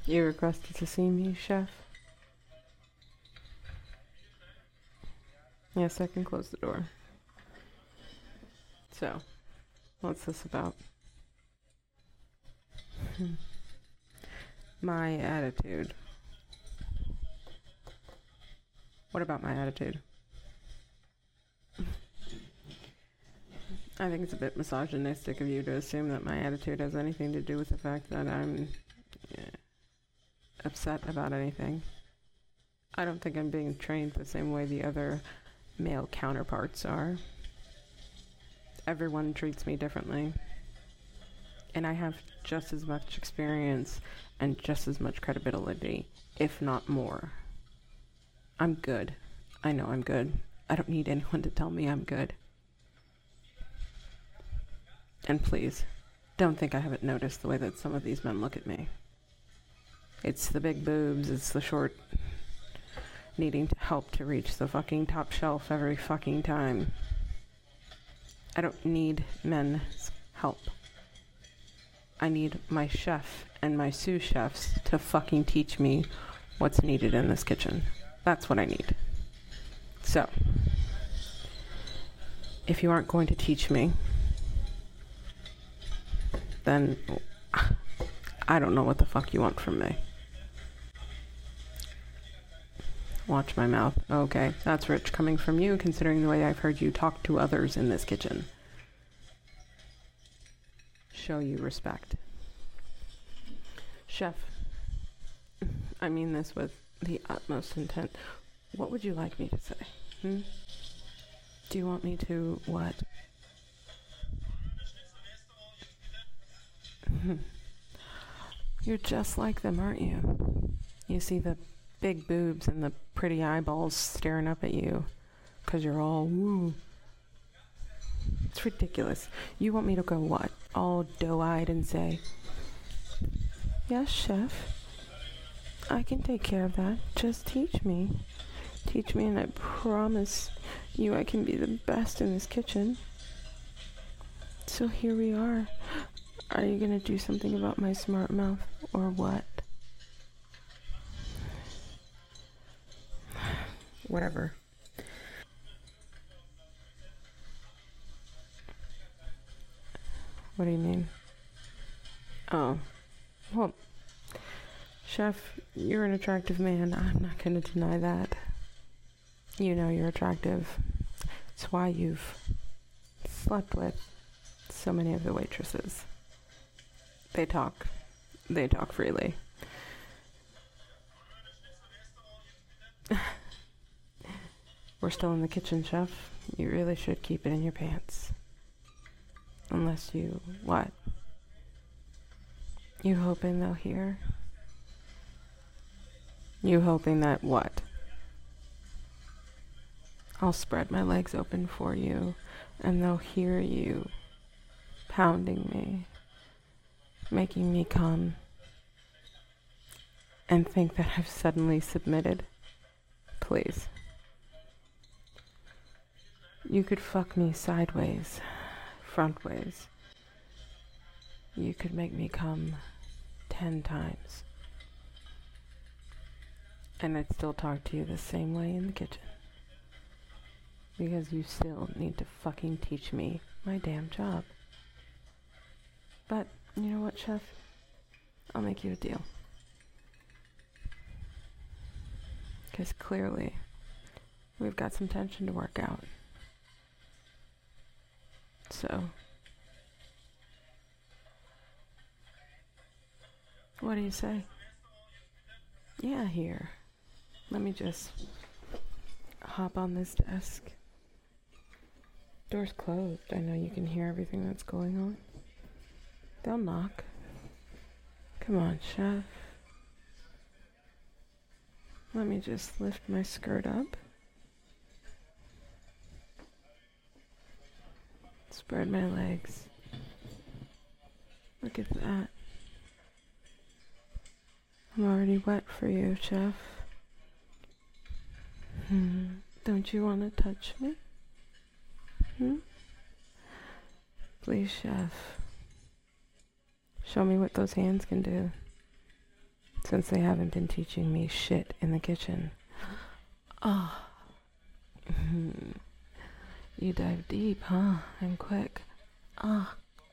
You requested to see me, Chef? Yes, I can close the door. So, what's this about? My attitude. What about my attitude? I think it's a bit misogynistic of you to assume that my attitude has anything to do with the fact that I'm upset about anything. I don't think I'm being trained the same way the other male counterparts are. Everyone treats me differently. And I have just as much experience and just as much credibility, if not more. I'm good. I know I'm good. I don't need anyone to tell me I'm good. And please, don't think I haven't noticed the way that some of these men look at me. It's the big boobs, it's the short needing to help to reach the fucking top shelf every fucking time. I don't need men's help. I need my chef and my sous chefs to fucking teach me what's needed in this kitchen. That's what I need. So, if you aren't going to teach me, then I don't know what the fuck you want from me. Watch my mouth. Okay, that's rich coming from you, considering the way I've heard you talk to others in this kitchen. Show you respect. Chef, I mean this with the utmost intent. What would you like me to say? Do you want me to what? You're just like them, aren't you? You see the big boobs and the pretty eyeballs staring up at you because you're all woo. It's ridiculous. You want me to go what? All doe-eyed and say, yes, chef, I can take care of that. Just teach me. Teach me and I promise you I can be the best in this kitchen. So here we are. Are you gonna do something about my smart mouth or what? Whatever. What do you mean? Oh, well, chef, you're an attractive man. I'm not gonna deny that. You know you're attractive. It's why you've slept with so many of the waitresses. They talk freely. We're still in the kitchen, chef. You really should keep it in your pants. Unless you, what? You hoping they'll hear? You hoping that what? I'll spread my legs open for you, and they'll hear you pounding me, making me come, and think that I've suddenly submitted. Please. You could fuck me sideways, frontways. You could make me come 10 times. And I'd still talk to you the same way in the kitchen. Because you still need to fucking teach me my damn job. But, you know what, chef? I'll make you a deal. Because clearly, we've got some tension to work out. So, what do you say? Yeah, here. Let me just hop on this desk. Door's closed. I know you can hear everything that's going on. They'll knock. Come on, chef. Let me just lift my skirt up. Spread my legs. Look at that. I'm already wet for you, chef. Don't you want to touch me? Please, chef. Show me what those hands can do. since they haven't been teaching me shit in the kitchen. Oh. You dive deep, huh? And quick. Ah.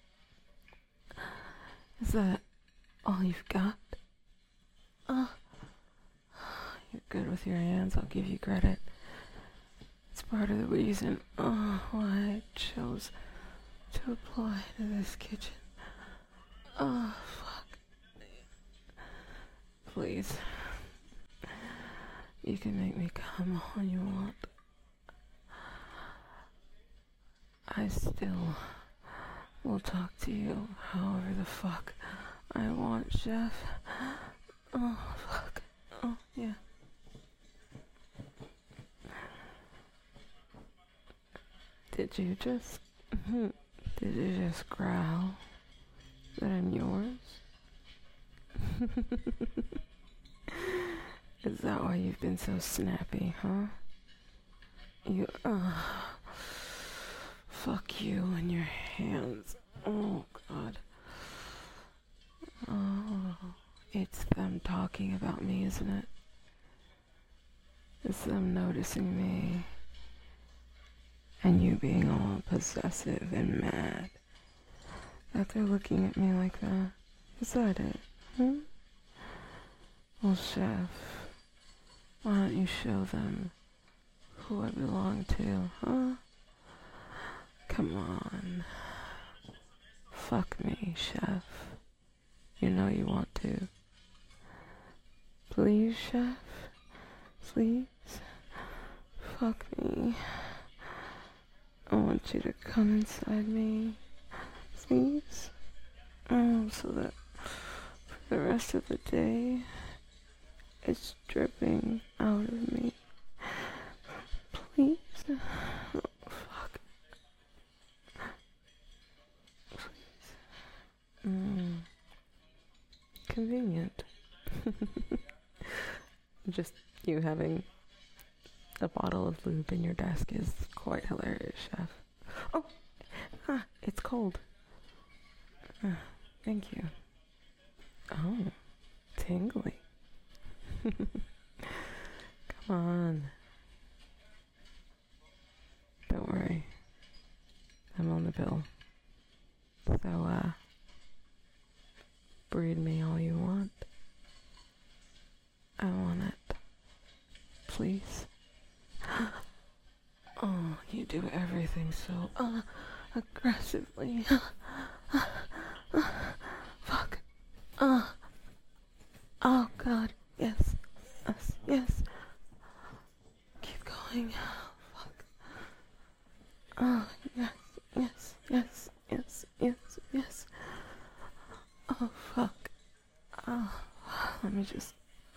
Is that all you've got? Ah. You're good with your hands, I'll give you credit. It's part of the reason why I chose to apply to this kitchen. Oh, fuck. Please. You can make me come all you want. I still will talk to you however the fuck I want, Chef. Oh, fuck. Oh, yeah. Did you just growl that I'm yours? Is that why you've been so snappy, huh? Fuck you and your hands. Oh, God. Oh, it's them talking about me, isn't it? It's them noticing me. And you being all possessive and mad. That they're looking at me like that. Is that it? Well, Chef, why don't you show them who I belong to, huh? Come on. Fuck me, Chef. You know you want to. Please, Chef? Please? Fuck me. I want you to come inside me. Please? So that for the rest of the day, it's dripping out of me. Please? Oh, fuck. Please. Convenient. Just you having a bottle of lube in your desk is quite hilarious, Chef. Oh, it's cold. Thank you. Oh, tingly. Come on. Don't worry. I'm on the bill. So, breed me all you want. I want it. Please. Oh, you do everything so, aggressively. Fuck. Oh, God. Yes. Yes. Keep going. Fuck. Oh, yes. Oh, fuck. Oh, let me just,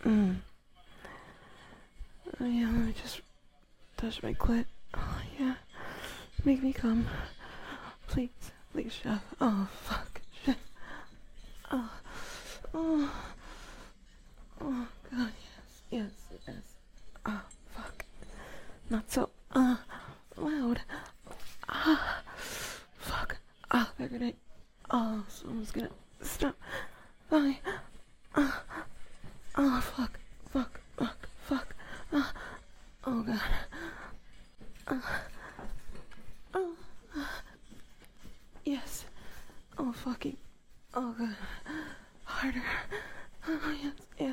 Oh, yeah, let me just touch my clit. Oh, yeah. Make me come. Please, Chef. Oh, fuck. Chef. Oh, God, yes. Oh, fuck. Not so, loud. Fuck. Oh, they're gonna, someone's gonna stop. Bye. Oh, fuck. Oh, God. Yes. Oh, fucking. Oh, God. Harder. Oh, yes.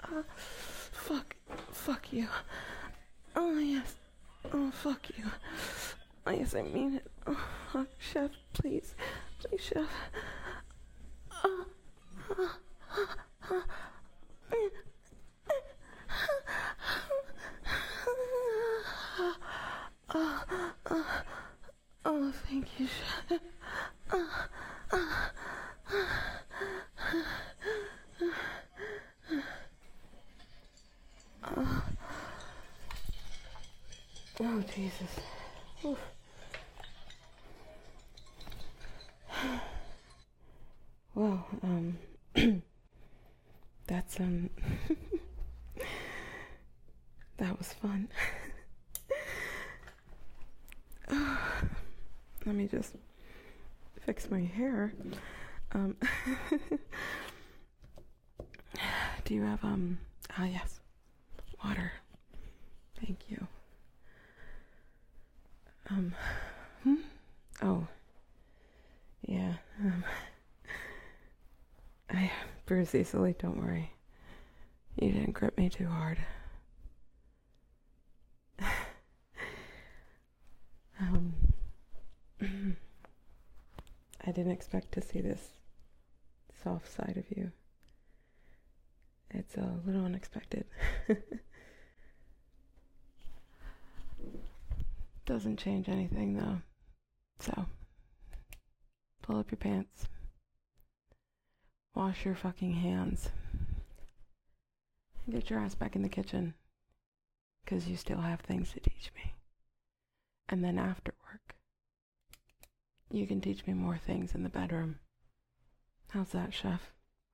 Fuck you. Oh, yes. Oh, fuck you. Oh, yes, I mean it. Oh, fuck, Chef, please. Please, Chef. Oh, thank you, Chef. Oh, Jesus. Oof. Well, that's, that was fun. Let me just fix my hair. Do you have, yes, water. Thank you. Oh, yeah, I bruised easily, don't worry. You didn't grip me too hard. I didn't expect to see this soft side of you. It's a little unexpected. Doesn't change anything though. So, pull up your pants. Wash your fucking hands. Get your ass back in the kitchen. 'Cause you still have things to teach me. And then after work, you can teach me more things in the bedroom. How's that, chef?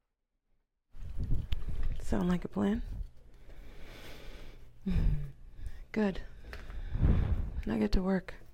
Sound like a plan? Good. Now get to work.